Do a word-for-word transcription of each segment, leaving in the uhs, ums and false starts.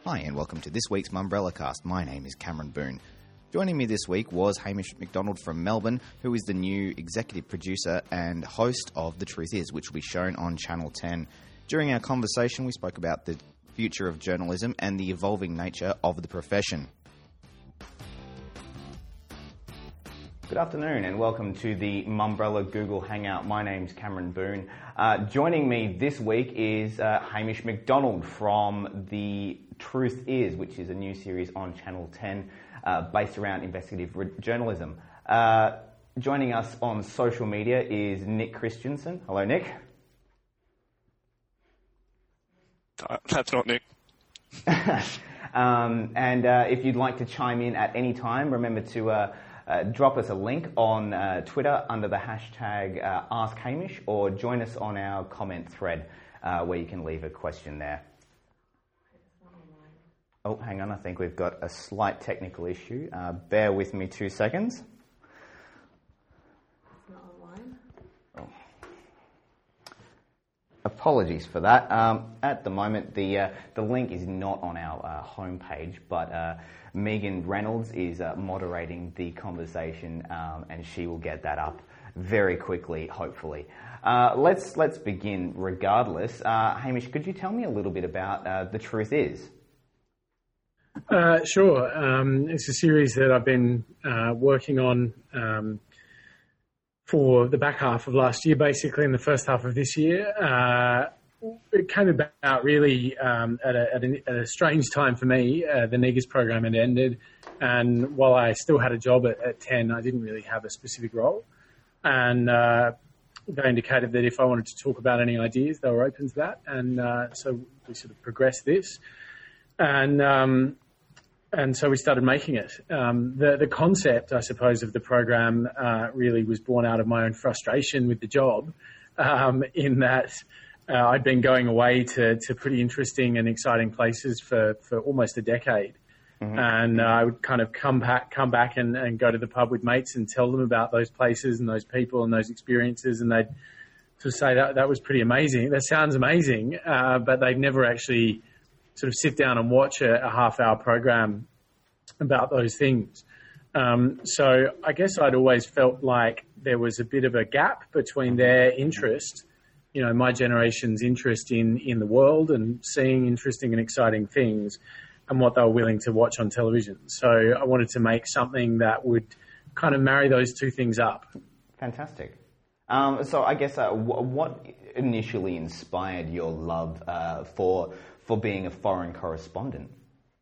Hi and welcome to this week's Mumbrella Cast. My name is Cameron Boone. Joining me this week was Hamish McDonald from Melbourne, who is the new executive producer and host of The Truth Is, which will be shown on Channel ten. During our conversation, we spoke about the future of journalism and the evolving nature of the profession. Good afternoon and welcome to the Mumbrella Google Hangout. My name's Cameron Boone. Uh, joining me this week is uh, Hamish McDonald from The Truth Is, which is a new series on Channel ten uh, based around investigative re- journalism. Uh, joining us on social media is Nick Christensen. Hello, Nick. Uh, that's not Nick. um, and uh, if you'd like to chime in at any time, remember to uh, uh, drop us a link on uh, Twitter under the hashtag uh, AskHamish, or join us on our comment thread uh, where you can leave a question there. Oh, hang on, I think we've got a slight technical issue. Uh, bear with me two seconds. It's not online. Oh. Apologies for that. Um, at the moment, the uh, the link is not on our uh, homepage, but uh, Megan Reynolds is uh, moderating the conversation, um, and she will get that up very quickly, hopefully. Uh, let's let's begin. Regardless, uh, Hamish, could you tell me a little bit about uh, The Truth Is? Uh, sure. Um, it's a series that I've been uh, working on um, for the back half of last year, basically, in the first half of this year. Uh, it came about really um, at, a, at, a, at a strange time for me. Uh, the Negus program had ended, and while I still had a job at, at ten, I didn't really have a specific role. And uh, they indicated that if I wanted to talk about any ideas, they were open to that. And uh, so we sort of progressed this. And um, and so we started making it. Um, the the concept, I suppose, of the program uh, really was born out of my own frustration with the job, um, in that uh, I'd been going away to, to pretty interesting and exciting places for, for almost a decade. Mm-hmm. And uh, I would kind of come back, come back and, and go to the pub with mates and tell them about those places and those people and those experiences, and they'd sort of say that that was pretty amazing. That sounds amazing, uh, but they'd never actually sort of sit down and watch a, a half-hour program about those things. Um, so I guess I'd always felt like there was a bit of a gap between their interest, you know, my generation's interest in, in the world and seeing interesting and exciting things, and what they were willing to watch on television. So I wanted to make something that would kind of marry those two things up. Fantastic. Um, so I guess uh, w- what initially inspired your love uh, for for being a foreign correspondent?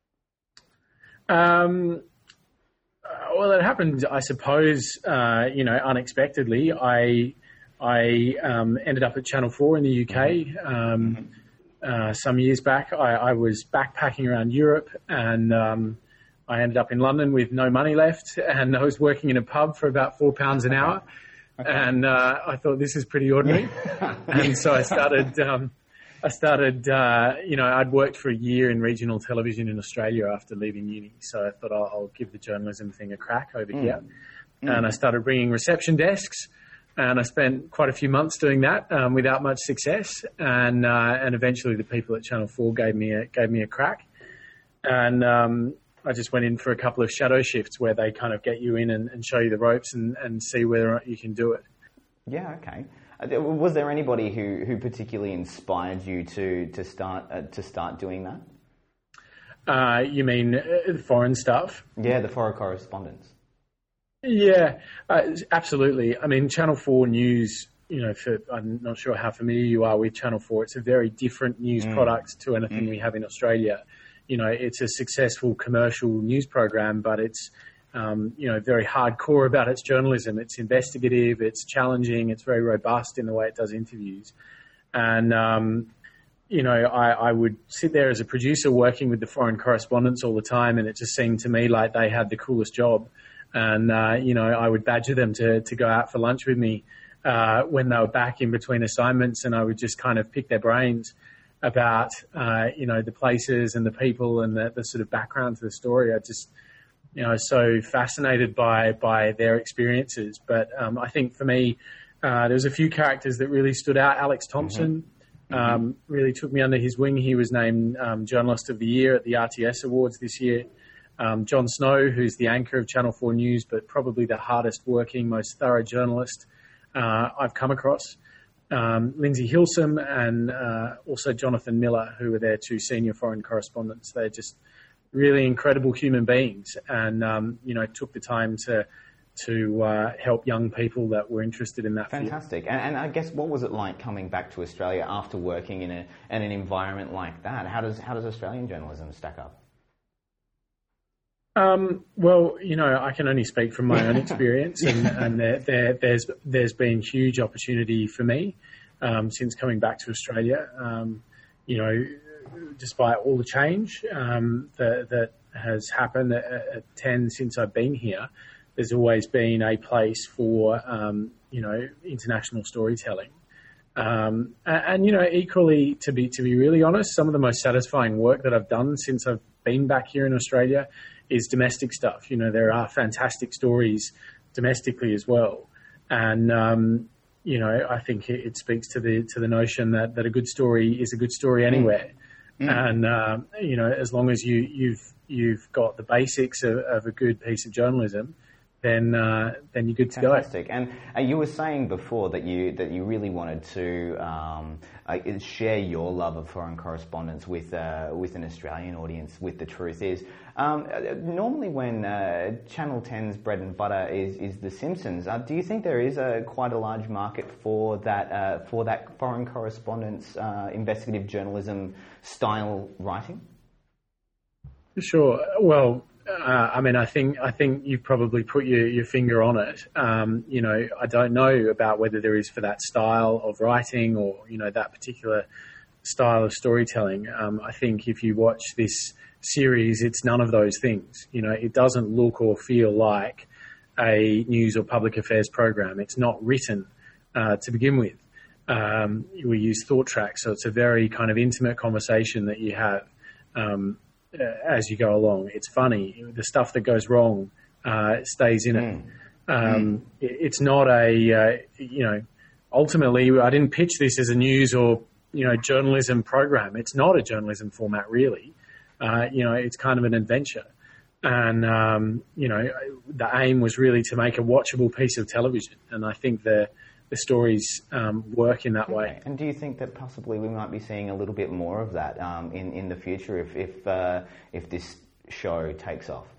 Um, well, it happened, I suppose, uh, you know, unexpectedly. I I um, ended up at Channel four in the U K um, uh, some years back. I, I was backpacking around Europe, and um, I ended up in London with no money left, and I was working in a pub for about four pounds an hour. Okay. And uh, I thought, this is pretty ordinary. And so I started... Um, I started, uh, you know, I'd worked for a year in regional television in Australia after leaving uni. So I thought I'll, I'll give the journalism thing a crack over mm. here. Mm. And I started bringing reception desks, and I spent quite a few months doing that um, without much success. And uh, and eventually the people at Channel four gave me a, gave me a crack. And um, I just went in for a couple of shadow shifts where they kind of get you in and, and show you the ropes and, and see whether or not you can do it. Yeah, okay. Was there anybody who, who particularly inspired you to to start uh, to start doing that? Uh, you mean uh, foreign stuff? Yeah, the foreign correspondence. Yeah, uh, absolutely. I mean, Channel four News, you know, for, I'm not sure how familiar you are with Channel four. It's a very different news mm. product to anything mm. we have in Australia. You know, it's a successful commercial news program, but it's Um, you know, very hardcore about its journalism. It's investigative, it's challenging, it's very robust in the way it does interviews. And, um, you know, I, I would sit there as a producer working with the foreign correspondents all the time, and it just seemed to me like they had the coolest job. And, uh, you know, I would badger them to, to go out for lunch with me uh, when they were back in between assignments, and I would just kind of pick their brains about, uh, you know, the places and the people and the, the sort of background to the story. I just... You know, so fascinated by by their experiences. But um, I think for me, uh, there's a few characters that really stood out. Alex Thompson, um, really took me under his wing. He was named um, Journalist of the Year at the R T S Awards this year. Um, Jon Snow, who's the anchor of Channel four News, but probably the hardest working, most thorough journalist uh, I've come across. Um, Lindsay Hilsum and uh, also Jonathan Miller, who were their two senior foreign correspondents. They're just really incredible human beings, and um, you know, took the time to to uh, help young people that were interested in that field. Fantastic. And, and I guess, what was it like coming back to Australia after working in a in an environment like that? How does how does Australian journalism stack up? Um, well, you know, I can only speak from my own experience, and, and there, there, there's there's been huge opportunity for me um, since coming back to Australia. Um, you know, despite all the change um, that, that has happened at, at ten since I've been here, there's always been a place for um, you know, international storytelling. Um, and, and you know, equally, to be to be really honest, some of the most satisfying work that I've done since I've been back here in Australia is domestic stuff. You know, there are fantastic stories domestically as well. And, um, you know, I think it, it speaks to the to the notion that, that a good story is a good story anywhere. Mm. And, um, you know, as long as you, you've you've got the basics of, of a good piece of journalism, then uh, then you're good to Fantastic. go. And uh, you were saying before that you that you really wanted to um, uh, share your love of foreign correspondence with uh, with an Australian audience. With The Truth Is, um, normally when uh, Channel ten's bread and butter is is The Simpsons, uh, do you think there is a quite a large market for that uh, for that foreign correspondence, uh, investigative journalism style writing? Sure. Well. Uh, I mean, I think I think you've probably put your, your finger on it. Um, you know, I don't know about whether there is for that style of writing or, you know, that particular style of storytelling. Um, I think if you watch this series, it's none of those things. You know, it doesn't look or feel like a news or public affairs program. It's not written uh, to begin with. Um, we use thought tracks, so it's a very kind of intimate conversation that you have. Um, Uh, as you go along. It's funny. The stuff that goes wrong uh, stays in it. Mm. Um, mm. it. It's not a, uh, you know, ultimately, I didn't pitch this as a news or, you know, journalism program. It's not a journalism format, really. Uh, you know, it's kind of an adventure. And, um, you know, the aim was really to make a watchable piece of television. And I think the the stories um, work in that okay. way. And do you think that possibly we might be seeing a little bit more of that um, in, in the future if if, uh, if this show takes off?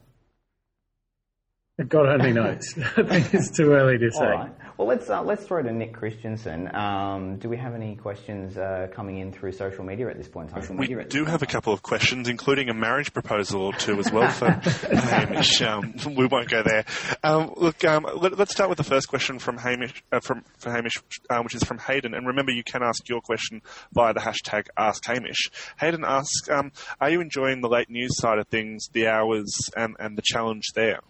God only knows. I think it's too early to say. All right. Well, let's uh, let's throw to Nick Christensen. Um, do we have any questions uh, coming in through social media at this point in time? We do have a couple of questions, including a marriage proposal or two as well for Hamish. Um, we won't go there. Um, look, um, let, let's start with the first question from Hamish, uh, from for Hamish, uh, which is from Hayden. And remember, you can ask your question via the hashtag AskHamish. Hayden asks, um, "Are you enjoying the late news side of things, the hours, and, and the challenge there?"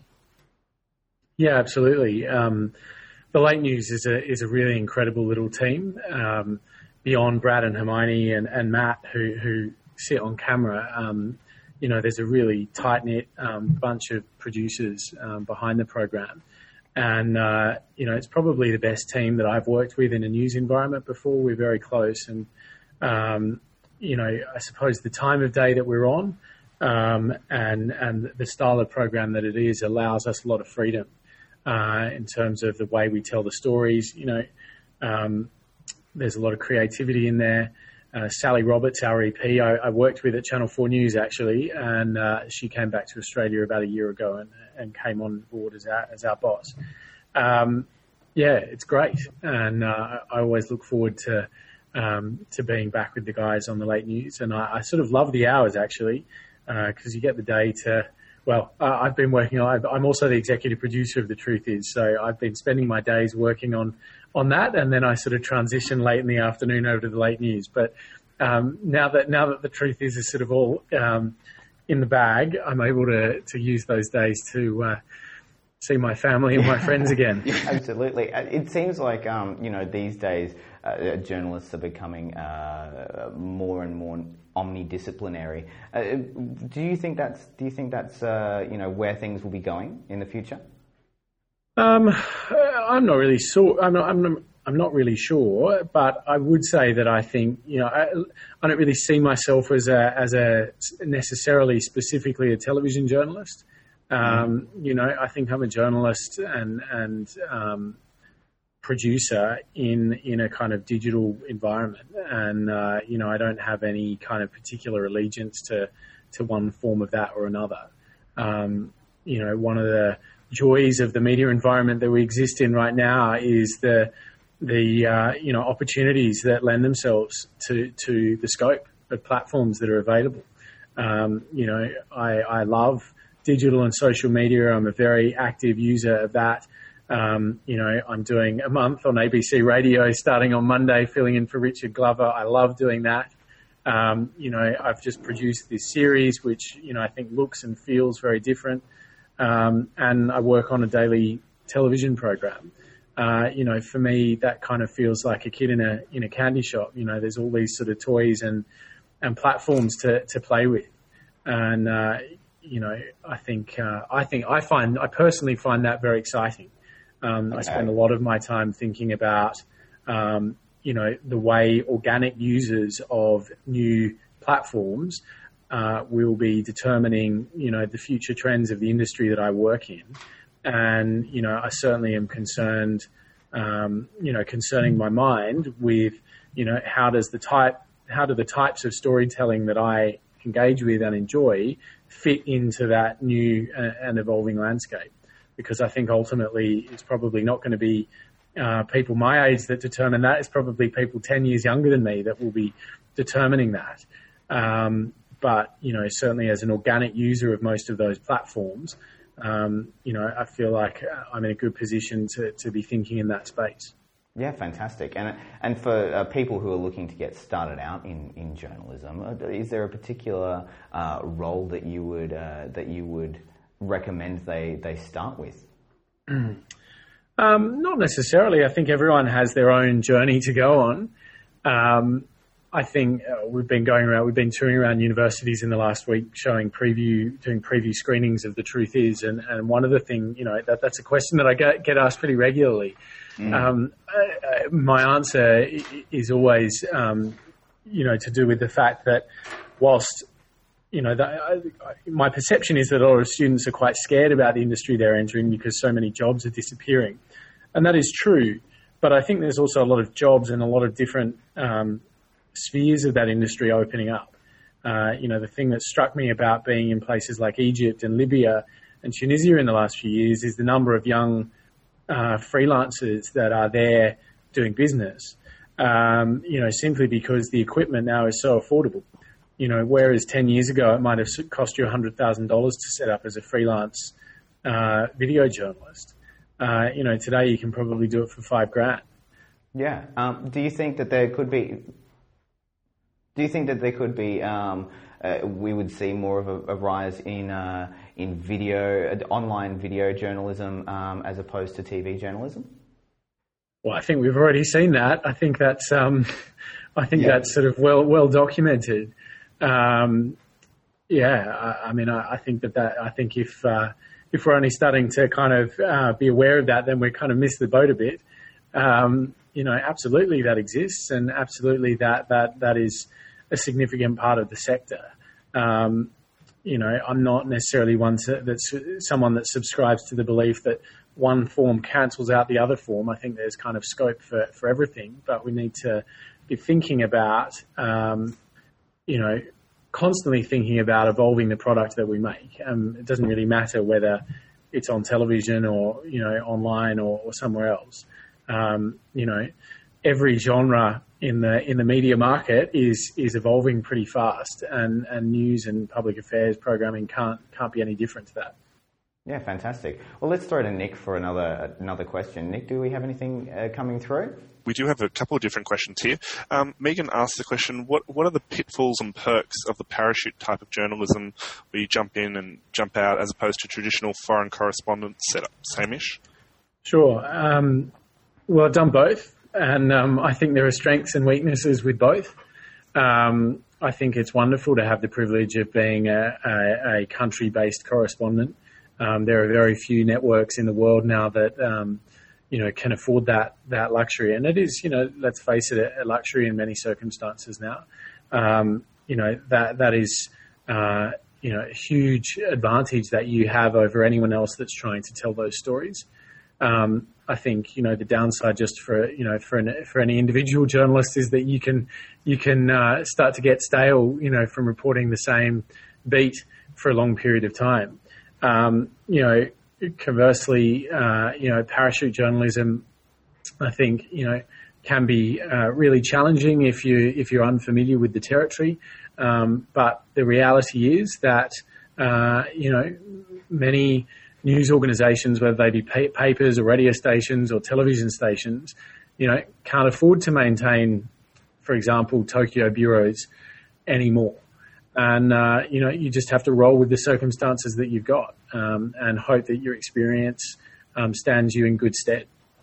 Yeah, absolutely. Um, the Late News is a is a really incredible little team. Um, beyond Brad and Hermione and, and Matt, who who sit on camera, um, you know, there's a really tight knit um, bunch of producers um, behind the program, and uh, you know, it's probably the best team that I've worked with in a news environment before. We're very close, and um, you know, I suppose the time of day that we're on, um, and and the style of program that it is allows us a lot of freedom. Uh, in terms of the way we tell the stories. You know, um, there's a lot of creativity in there. Uh, Sally Roberts, our E P, I, I worked with at Channel four News actually, and uh, she came back to Australia about a year ago and, and came on board as our, as our boss. Um, yeah, it's great, and uh, I always look forward to um, to being back with the guys on the Late News, and I, I sort of love the hours actually, because uh, you get the day to. Well, uh, I've been working on, I'm also the executive producer of The Truth Is, so I've been spending my days working on, on that, and then I sort of transition late in the afternoon over to the Late News. But um, now that now that The Truth Is is sort of all um, in the bag, I'm able to, to use those days to uh, see my family and my friends again. Yeah, absolutely. It seems like, um, you know, these days uh, journalists are becoming uh, more and more omnidisciplinary. Uh, do you think that's do you think that's uh, you know, where things will be going in the future? Um, I'm not really sure. I'm not. I'm not, I'm not really sure, but I would say that I think, you know, I, I don't really see myself as a, as a necessarily specifically a television journalist. Um, you know, I think I'm a journalist and, and, um, producer in, in a kind of digital environment. And, uh, you know, I don't have any kind of particular allegiance to, to one form of that or another. Um, you know, one of the joys of the media environment that we exist in right now is the, the, uh, you know, opportunities that lend themselves to, to the scope of platforms that are available. Um, you know, I, I love digital and social media. I'm a very active user of that. Um, you know, I'm doing a month on A B C Radio starting on Monday, filling in for Richard Glover. I love doing that. Um, you know, I've just produced this series, which, you know, I think looks and feels very different. Um, and I work on a daily television program. Uh, you know, for me, that kind of feels like a kid in a, in a candy shop. You know, there's all these sort of toys and, and platforms to, to play with. And, uh, you know, I think, uh, I think I find, I personally find that very exciting. Um, okay. I spend a lot of my time thinking about, um, you know, the way organic users of new platforms uh, will be determining, you know, the future trends of the industry that I work in. And, you know, I certainly am concerned, um, you know, concerning my mind with, you know, how does the type, how do the types of storytelling that I engage with and enjoy fit into that new and evolving landscape? Because I think ultimately it's probably not going to be uh, people my age that determine that. It's probably people ten years younger than me that will be determining that. Um, but, you know, certainly as an organic user of most of those platforms, um, you know, I feel like I'm in a good position to, to be thinking in that space. Yeah, fantastic. And and for uh, people who are looking to get started out in, in journalism, uh, is there a particular uh, role that you would uh, that you would recommend they, they start with? Mm. Um, not necessarily. I think everyone has their own journey to go on. Um, I think uh, we've been going around, we've been touring around universities in the last week showing preview, doing preview screenings of The Truth Is. And, and one of the things, you know, that, that's a question that I get, get asked pretty regularly. Mm. Um, uh, my answer is always, um, you know, to do with the fact that whilst, you know, that, I, my perception is that a lot of students are quite scared about the industry they're entering because so many jobs are disappearing. And that is true. But I think there's also a lot of jobs and a lot of different um, spheres of that industry opening up. Uh, you know, the thing that struck me about being in places like Egypt and Libya and Tunisia in the last few years is the number of young uh, freelancers that are there doing business, um, you know, simply because the equipment now is so affordable. You know, whereas ten years ago it might have cost you one hundred thousand dollars to set up as a freelance uh, video journalist. Uh, you know, today you can probably do it for five grand. Yeah. Um, do you think that there could be... Do you think that there could be, um, uh, we would see more of a, a rise in uh, in video, uh, online video journalism um, as opposed to T V journalism? Well, I think we've already seen that. I think that's, um, I think yeah. that's sort of well well documented. Um, yeah, I, I mean, I, I think that, that I think if uh, if we're only starting to kind of uh, be aware of that, then we kind of missed the boat a bit. Um, you know, absolutely that exists, and absolutely that that that is a significant part of the sector. Um, you know, I'm not necessarily one to, that's someone that subscribes to the belief that one form cancels out the other form. I think there's kind of scope for, for everything, but we need to be thinking about, um, you know, constantly thinking about evolving the product that we make. Um, it doesn't really matter whether it's on television or, you know, online or, or somewhere else. Um, you know, every genre in the in the media market is is evolving pretty fast, and, and news and public affairs programming can't can't be any different to that. Yeah, fantastic. Well, let's throw to Nick for another another question. Nick, do we have anything uh, coming through? We do have a couple of different questions here. Um, Megan asked the question, what what are the pitfalls and perks of the parachute type of journalism where you jump in and jump out as opposed to traditional foreign correspondent setup? Hamish? Sure. Um, well, I've done both. And um, I think there are strengths and weaknesses with both. Um, I think it's wonderful to have the privilege of being a, a, a country-based correspondent. Um, there are very few networks in the world now that um, you know, can afford that that luxury. And it is, you know, let's face it, a luxury in many circumstances now. Um, you know, that that is, uh, you know, a huge advantage that you have over anyone else that's trying to tell those stories. Um, I think, you know, the downside just for, you know, for an, for any individual journalist is that you can, you can, uh, start to get stale, you know, from reporting the same beat for a long period of time. Um, you know, conversely, uh, you know, parachute journalism, I think, you know, can be, uh, really challenging if you, if you're unfamiliar with the territory. Um, but the reality is that, uh, you know, many news organizations, whether they be pa- papers or radio stations or television stations, you know, can't afford to maintain, for example, Tokyo bureaus anymore. And, uh, you know, you just have to roll with the circumstances that you've got, um, and hope that your experience um, stands you in good stead.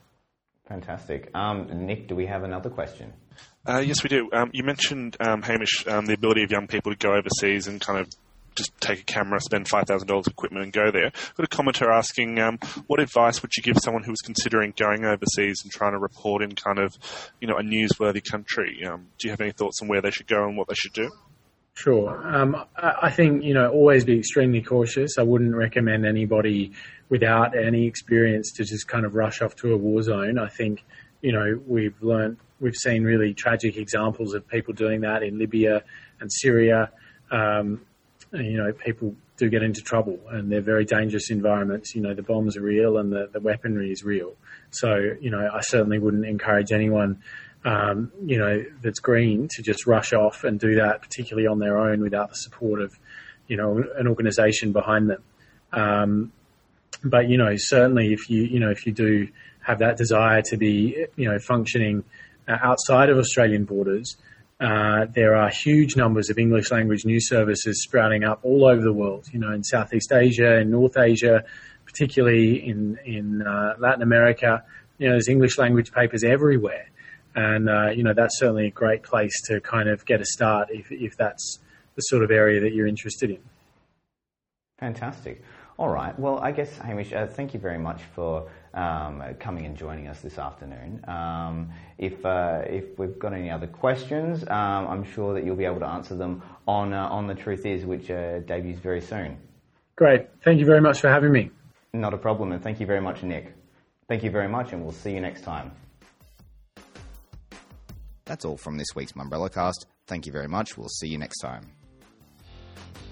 Fantastic. Um, Nick, do we have another question? Uh, yes, we do. Um, you mentioned, um, Hamish, um, the ability of young people to go overseas and kind of just take a camera, spend five thousand dollars equipment and go there. I've got a commenter asking, um, what advice would you give someone who was considering going overseas and trying to report in kind of, you know, a newsworthy country? Um, do you have any thoughts on where they should go and what they should do? Sure. Um, I think, you know, always be extremely cautious. I wouldn't recommend anybody without any experience to just kind of rush off to a war zone. I think, you know, we've learned, we've seen really tragic examples of people doing that in Libya and Syria. Um, and, you know, people do get into trouble and they're very dangerous environments. You know, the bombs are real and the, the weaponry is real. So, you know, I certainly wouldn't encourage anyone Um, you know, that's green to just rush off and do that, particularly on their own without the support of, you know, an organisation behind them. Um, but, you know, certainly if you, you know, if you do have that desire to be, you know, functioning uh, outside of Australian borders, uh, there are huge numbers of English language news services sprouting up all over the world, you know, in Southeast Asia, in North Asia, particularly in, in uh, Latin America. You know, there's English language papers everywhere. And, uh, you know, that's certainly a great place to kind of get a start if, if that's the sort of area that you're interested in. Fantastic. All right. Well, I guess, Hamish, uh, thank you very much for um, coming and joining us this afternoon. Um, if uh, if we've got any other questions, um, I'm sure that you'll be able to answer them on, uh, on The Truth Is, which uh, debuts very soon. Great. Thank you very much for having me. Not a problem. And thank you very much, Nick. Thank you very much, and we'll see you next time. That's all from this week's Mumbrella Cast. Thank you very much. We'll see you next time.